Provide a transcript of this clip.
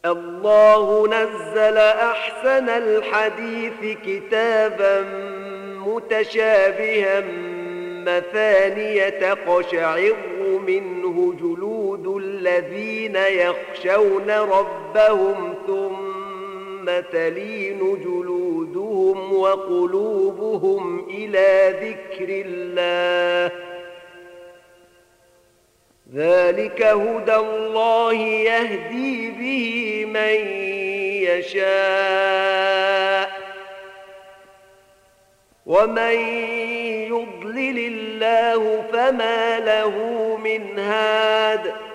الله نزل أحسن الحديث كتابا متشابها مثانية تقشعر منه جلود الذين يخشون ربهم ثم تلين جلودهم وقلوبهم إلى ذكر الله ذلك هدى الله يهدي به من يشاء ومن يضلل الله فما له من هاد